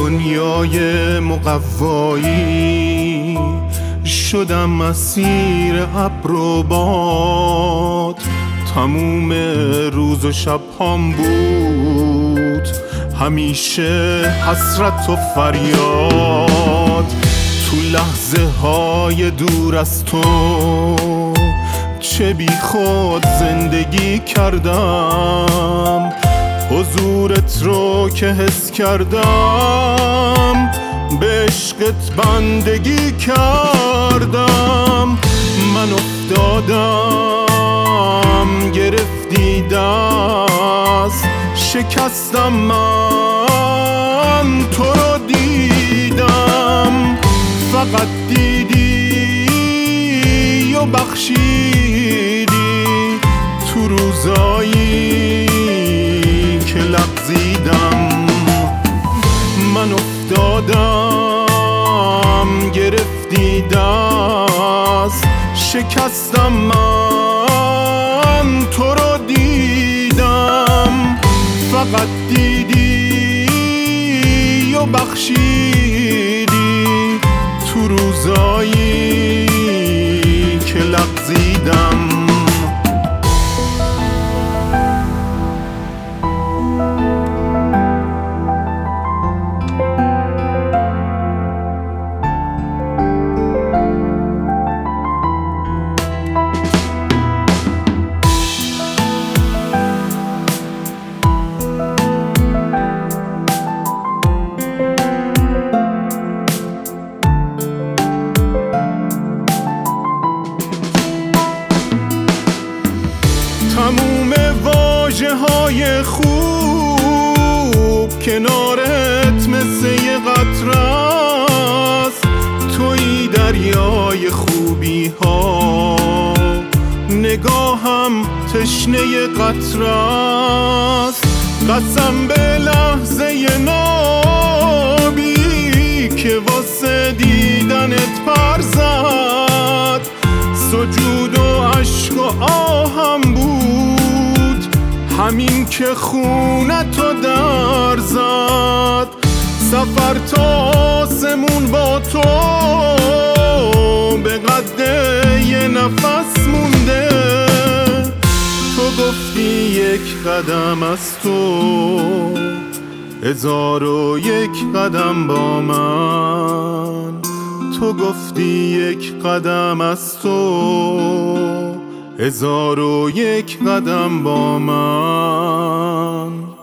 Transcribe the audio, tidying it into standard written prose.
دنیای مقوایی شدم مسیر ابر و باد. تموم روز و شب هم بود همیشه حسرت و فریاد. تو لحظه های دور از تو چه بی خود زندگی کردم، حضورت رو که حس کردم به عشقت بندگی کردم. من افتادم گرفتی دست، شکستم من تو رو دیدم، فقط دیدی و بخشیدی تو روزایی که لغزیدم. من افتادم گرفتی دست، شکستم من تو رو دیدم، فقط دیدی و بخشیدی تو روزایی که لغزیدم. تموم واژه های خوب کنارت مثل یه قطره است. توی دریای خوبی ها، نگاهم تشنه قطره است. قسم به لحظه نابی که واسه دیدنت پر زد، سجود و عشق و آهم بود همین که خونتو در زد. سفر تا آسمون با تو به قد یه نفس مونده. تو گفتی یک قدم از تو 1001 قدم با من. تو گفتی یک قدم از تو 1001 قدم با من.